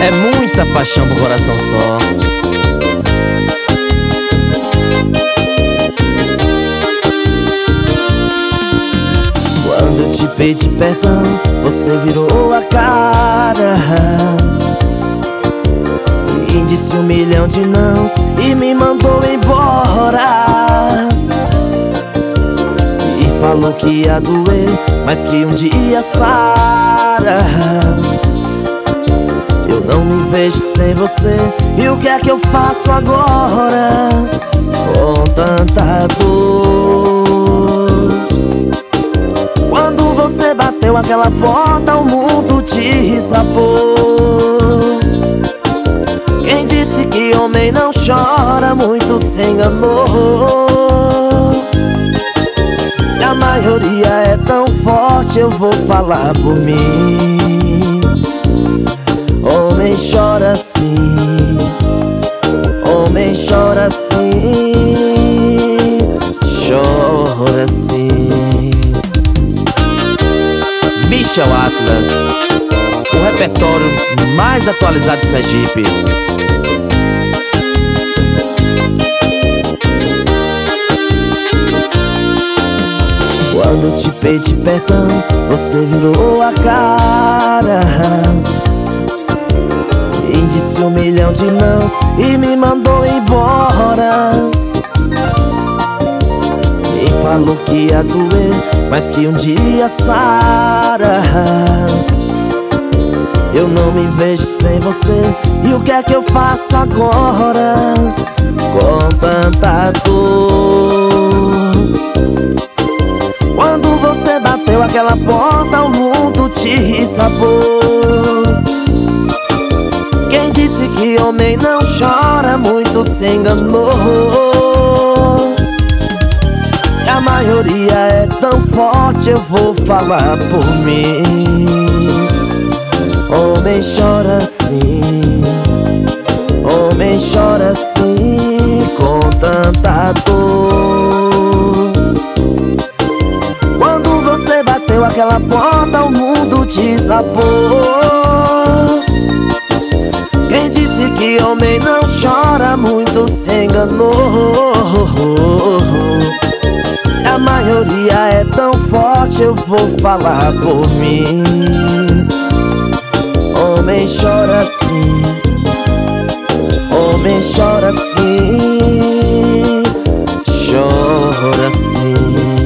É muita paixão pro coração só. Quando eu te pedi perdão, você virou a cara e disse 1 milhão de nãos e me mandou embora. E falou que ia doer, mas que um dia sara. Eu não me vejo sem você, e o que é que eu faço agora com tanta dor? Quando você bateu aquela porta, o mundo te desabou. Quem disse que homem não chora, muito se enganou. Se a maioria é tão forte, eu vou falar por mim. Homem chora assim, homem chora assim, chora assim. Michel Atlas, o repertório mais atualizado de Sergipe. Quando eu te pedi perdão, você virou a cara e disse 1 milhão de nãos e me mandou embora. E falou que ia doer, mas que um dia sara. Eu não me vejo sem você, e o que é que eu faço agora com tanta dor? Quando você bateu aquela porta, o mundo te desabou. Quem disse que homem não chora, muito se enganou. Se a maioria é tão forte, eu vou falar por mim. Homem chora assim, homem chora assim, com tanta dor. Quando você bateu aquela porta, o mundo te desabou. Quem disse que homem não chora, muito se enganou. Se a maioria é tão forte, eu vou falar por mim. Homem chora assim, homem chora assim, chora assim.